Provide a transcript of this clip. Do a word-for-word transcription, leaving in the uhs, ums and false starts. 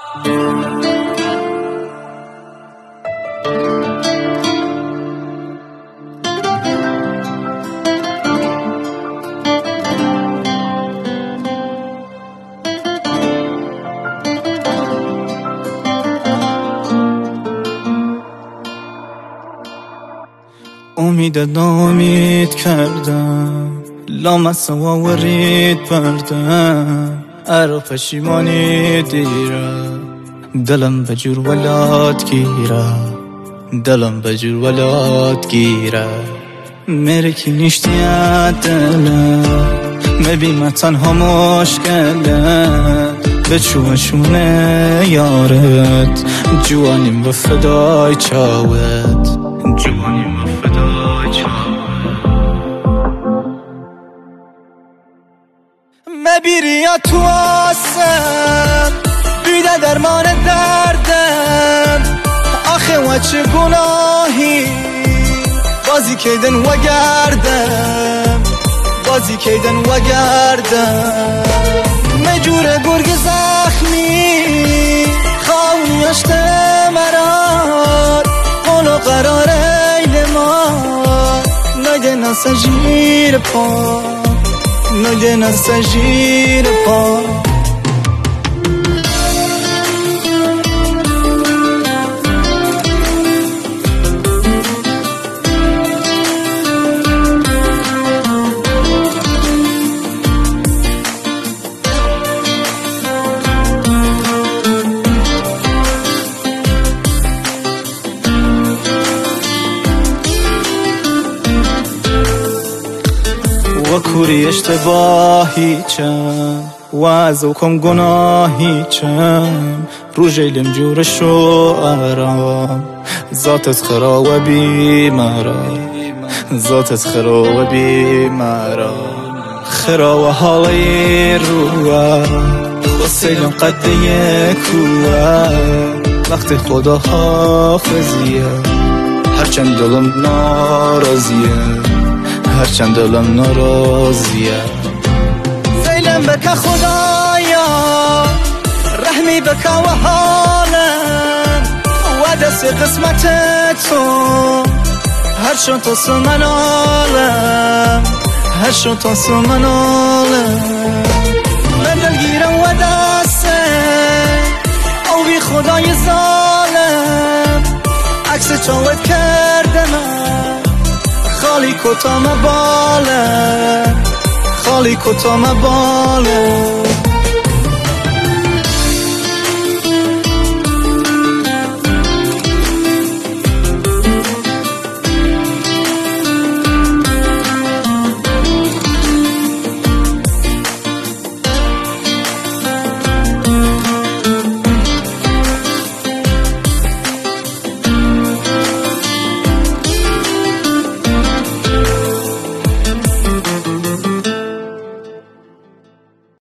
امید نامید کردم لامصه ورید بردم ارو پشیمانی دیره دلم بجور ولاد گیره دلم بجور ولاد گیره میره که نشتیت دلم میبینم تنها مشکله به چوشونه یارت جوانیم و فدای چاوت جوانیم و فدای چاوت مبیری یا تو آسم بیده درمان دردم آخه و چه گناهی بازی کیدن و گردم بازی کیدن و گردم مجور گرگ زخمی خواهی اشته مرار قولو قرار ایل ما نایده ناسا جیر پا نایده ناسا جیر پا و کوری اشتباهی چم و از اوکم گناهی چم رو جیلم جور شوارم ذاتت خرا و بیمارم ذاتت خرا و بیمارم خرا و حالی روه و سیلم قد یکوه وقت خدا حافظیه هرچند دلم ناراضیه هرچند دلم ناراضیه زیلم بکا خدایا رحمی بکا و حالم و دست قسمت تو هر شون تو سمن آلم هر شون تو سمن آلم من دلگیرم و دسته او بی خدای ظالم عکس چاوت کردم خالی کتام باله خالی کتام باله